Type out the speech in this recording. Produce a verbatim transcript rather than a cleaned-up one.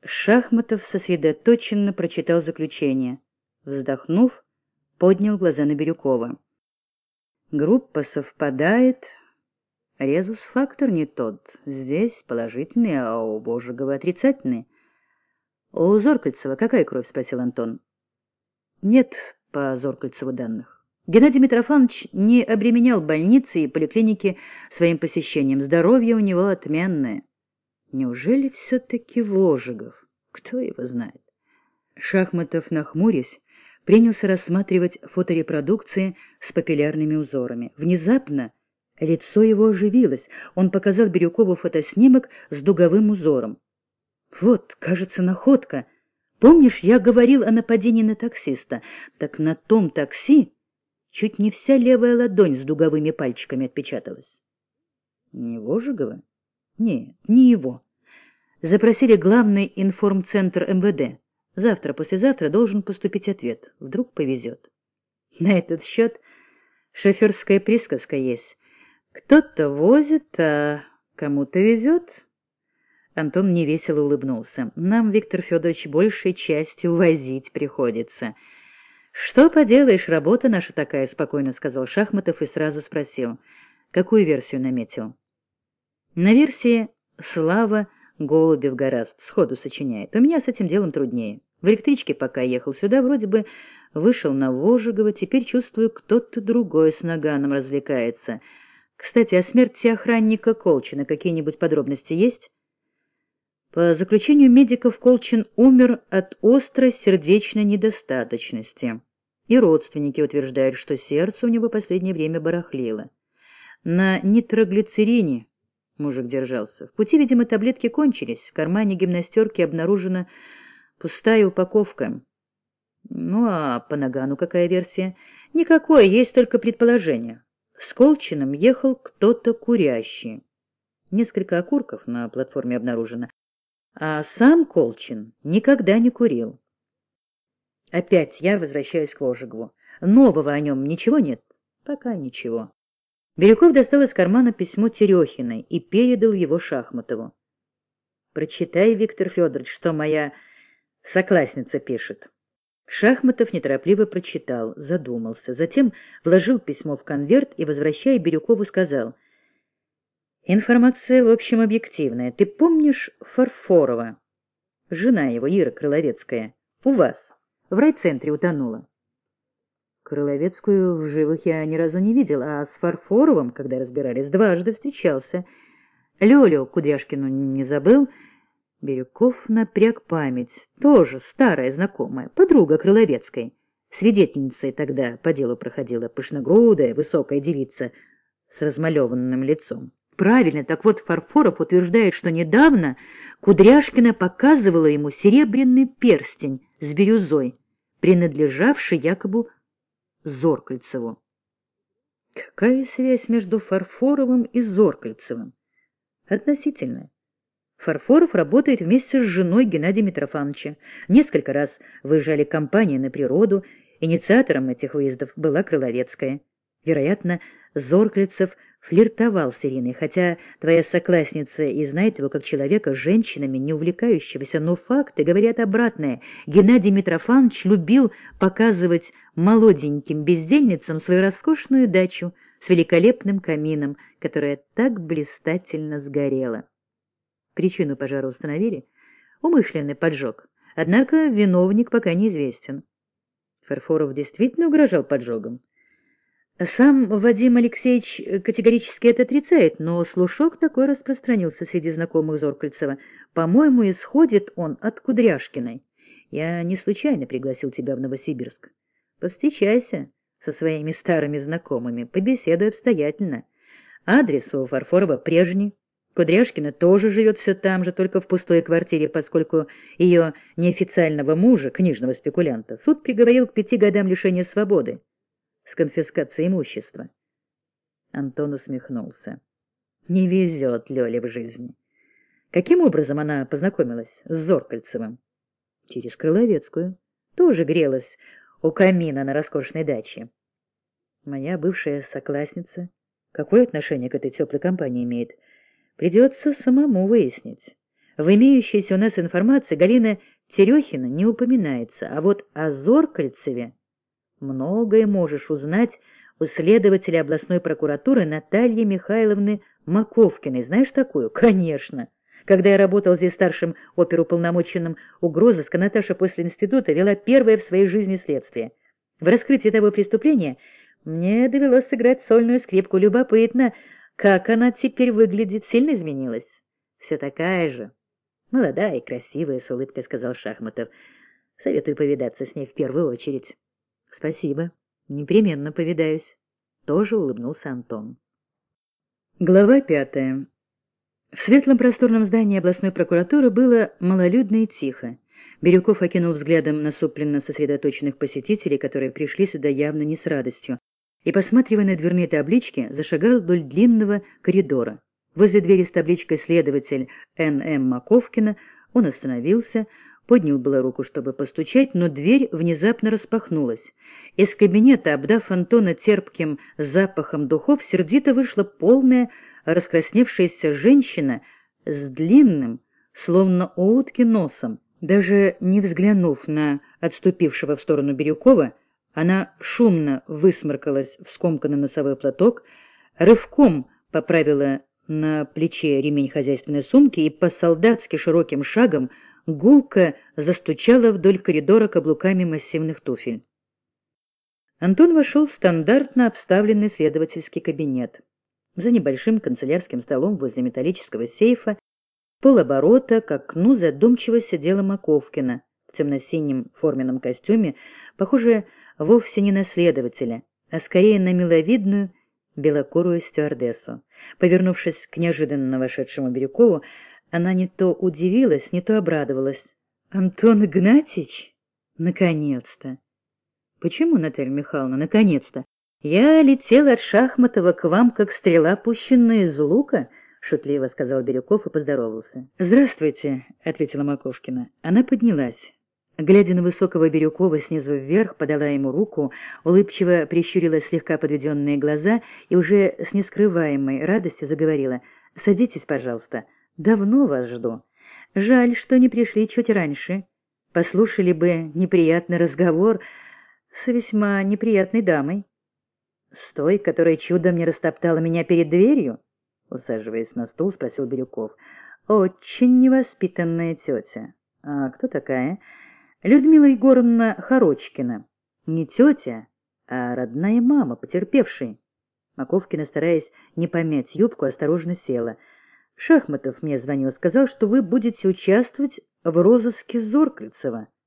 Шахматов сосредоточенно прочитал заключение. Вздохнув, поднял глаза на Бирюкова. Группа совпадает, резус-фактор не тот. Здесь положительный, а у Божьего отрицательный. У Зоркальцева какая кровь? — спросил Антон. Нет по Зоркальцеву данных. Геннадий Митрофанович не обременял больницы и поликлиники своим посещением. Здоровье у него отменное. Неужели все-таки Вожегов? Кто его знает? Шахматов, нахмурясь, принялся рассматривать фоторепродукции с папиллярными узорами. Внезапно лицо его оживилось. Он показал Бирюкову фотоснимок с дуговым узором. Вот, кажется, находка. Помнишь, я говорил о нападении на таксиста? Так на том такси чуть не вся левая ладонь с дуговыми пальчиками отпечаталась. Не Вожегова? Нет, не его. Запросили главный информцентр эм вэ дэ. Завтра-послезавтра должен поступить ответ. Вдруг повезет. На этот счет шоферская присказка есть. Кто-то возит, а кому-то везет. Антон невесело улыбнулся. Нам, Виктор Федорович, большей частью возить приходится. Что поделаешь, работа наша такая, спокойно сказал Шахматов и сразу спросил. Какую версию наметил? На версии «Слава Голубев гораст», сходу сочиняет. У меня с этим делом труднее. В электричке пока ехал сюда, вроде бы вышел на Вожегова, теперь чувствую, кто-то другой с наганом развлекается. Кстати, о смерти охранника Колчина какие-нибудь подробности есть? По заключению медиков, Колчин умер от острой сердечной недостаточности. И родственники утверждают, что сердце у него в последнее время барахлило. На нитроглицерине мужик держался. В пути, видимо, таблетки кончились. В кармане гимнастерки обнаружена пустая упаковка. Ну, а по нагану какая версия? Никакой, есть только предположение. С Колчиным ехал кто-то курящий. Несколько окурков на платформе обнаружено. А сам Колчин никогда не курил. Опять я возвращаюсь к Вожегову. Нового о нем ничего нет? Пока ничего. Бирюков достал из кармана письмо Терехиной и передал его Шахматову. «Прочитай, Виктор Федорович, что моя соклассница пишет». Шахматов неторопливо прочитал, задумался, затем вложил письмо в конверт и, возвращая Бирюкову, сказал: «Информация, в общем, объективная. Ты помнишь Фарфорова? Жена его, Ира Крыловецкая, у вас в райцентре утонула». Крыловецкую в живых я ни разу не видел, а с Фарфоровым, когда разбирались, дважды встречался. Лёлю Кудряшкину не забыл. Бирюков напряг память. Тоже старая знакомая, подруга Крыловецкой. Свидетельницей тогда по делу проходила пышногрудая, высокая девица с размалеванным лицом. Правильно, так вот Фарфоров утверждает, что недавно Кудряшкина показывала ему серебряный перстень с бирюзой, принадлежавший якобы Зоркальцеву. Какая связь между Фарфоровым и Зоркальцевым? Относительная. Фарфоров работает вместе с женой Геннадия Митрофановича. Несколько раз выезжали компании на природу. Инициатором этих выездов была Крыловецкая. Вероятно, Зоркальцев флиртовал с Ириной, хотя твоя соклассница и знает его как человека с женщинами, не увлекающегося, но факты говорят обратное. Геннадий Митрофанович любил показывать молоденьким бездельницам свою роскошную дачу с великолепным камином, которая так блистательно сгорела. Причину пожара установили. Умышленный поджог. Однако виновник пока неизвестен. Фарфоров действительно угрожал поджогом. Сам Вадим Алексеевич категорически это отрицает, но слушок такой распространился среди знакомых Зоркальцева. По-моему, исходит он от Кудряшкиной. Я не случайно пригласил тебя в Новосибирск. Повстречайся со своими старыми знакомыми, побеседуй обстоятельно. Адрес у Фарфорова прежний. Кудряшкина тоже живет все там же, только в пустой квартире, поскольку ее неофициального мужа, книжного спекулянта, суд приговорил к пяти годам лишения свободы с конфискацией имущества. Антон усмехнулся. Не везет Лёле в жизни. Каким образом она познакомилась с Зоркальцевым? Через Крыловецкую. Тоже грелась у камина на роскошной даче. Моя бывшая соклассница какое отношение к этой теплой компании имеет? Придется самому выяснить. В имеющейся у нас информации Галина Терехина не упоминается, а вот о Зоркальцеве многое можешь узнать у следователя областной прокуратуры Натальи Михайловны Маковкиной. Знаешь такую? Конечно. Когда я работал здесь старшим оперуполномоченным угрозыска, Наташа после института вела первое в своей жизни следствие. В раскрытии того преступления мне довелось сыграть сольную скрипку. Любопытно, как она теперь выглядит, сильно изменилась. Все такая же. Молодая и красивая, с улыбкой сказал Шахматов. Советую повидаться с ней в первую очередь. Спасибо. Непременно повидаюсь. Тоже улыбнулся Антон. Глава пятая. В светлом просторном здании областной прокуратуры было малолюдно и тихо. Бирюков окинул взглядом насупленно сосредоточенных посетителей, которые пришли сюда явно не с радостью, и, посматривая на дверные таблички, зашагал вдоль длинного коридора. Возле двери с табличкой «Следователь Н М Маковкина» он остановился, поднял было руку, чтобы постучать, но дверь внезапно распахнулась. Из кабинета, обдав Антона терпким запахом духов, сердито вышла полная, раскрасневшаяся женщина с длинным, словно у утки, носом. Даже не взглянув на отступившего в сторону Бирюкова, она шумно высморкалась в скомканный носовой платок, рывком поправила на плече ремень хозяйственной сумки и по-солдатски широким шагом гулко застучала вдоль коридора каблуками массивных туфель. Антон вошел в стандартно обставленный следовательский кабинет. За небольшим канцелярским столом возле металлического сейфа полоборота к окну задумчиво сидела Маковкина в темно-синем форменном костюме, похожая вовсе не на следователя, а скорее на миловидную белокурую стюардессу. Повернувшись к неожиданно вошедшему Бирюкову, она не то удивилась, не то обрадовалась. «Антон Игнатьич? Наконец-то!» «Почему, Наталья Михайловна, наконец-то? Я летела от Шахматова к вам, как стрела, пущенная из лука», — шутливо сказал Бирюков и поздоровался. «Здравствуйте», — ответила Маковкина. Она поднялась. Глядя на высокого Бирюкова снизу вверх, подала ему руку, улыбчиво прищурила слегка подведенные глаза и уже с нескрываемой радостью заговорила. «Садитесь, пожалуйста. Давно вас жду. Жаль, что не пришли чуть раньше. Послушали бы неприятный разговор с весьма неприятной дамой. С той, которая чудом не растоптала меня перед дверью?» Усаживаясь на стул, спросил Бирюков. «Очень невоспитанная тетя. А кто такая?» «Людмила Егоровна Хорочкина. Не тетя, а родная мама, потерпевшей». Маковкина, стараясь не помять юбку, осторожно села. «Шахматов мне звонил, сказал, что вы будете участвовать в розыске Зоркальцева».